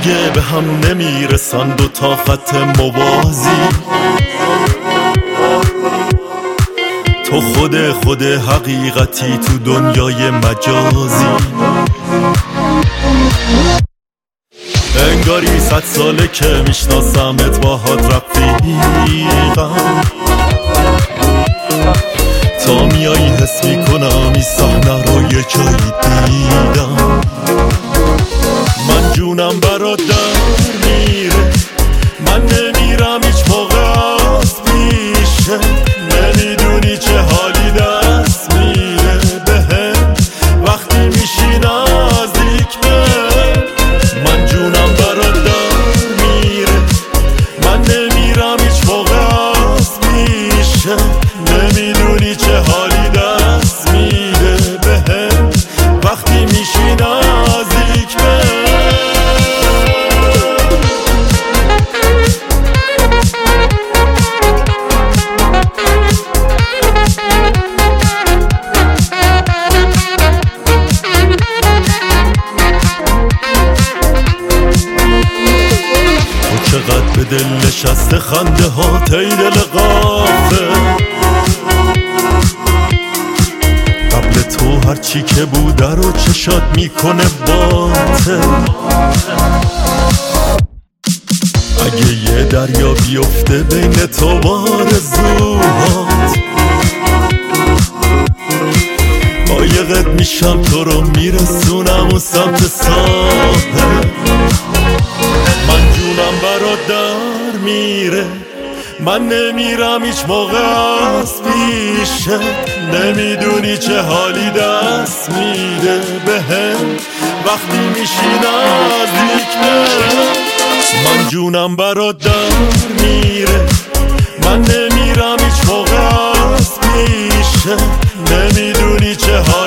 دیگه به هم نمیرسن دو تا خط موازی. تو خود حقیقتی تو دنیای مجازی. انگاری 100 ساله که میشناسمت باهات رفیقم. تا میایی حس میکنم این صحنه رو یه جایی دیدم. من جونم برات در میره، من نمیرم هیچ موقع از پیشه. نمیدونی چه حالی دست میده بهم وقتی میشی نزدیک بهم. من جونم برات در میره، من نمیرم هیچ موقع از پیشه. نمیدونی چه حالی دست میده بهم وقتی میشی نزدیک بهم. تو چقدر به دل نشسته خنده ها تی دل غافه. قبل تو هرچی که بوده رو چشات میکنه باته. اگه یه دریا بیفته بین تو آرزوهات، قایقت میشم تو رو میرسونم اون سمت ساحل. من جونم برات در میره، من نمیرم هیچ موقع از پیشه. نمیدونی چه حالی دست میده بهم وقتی میشی نزدیک بهم. من جونم برات در میره، من نمیرم هیچ موقع از پیشه. نمیدونی چه حالی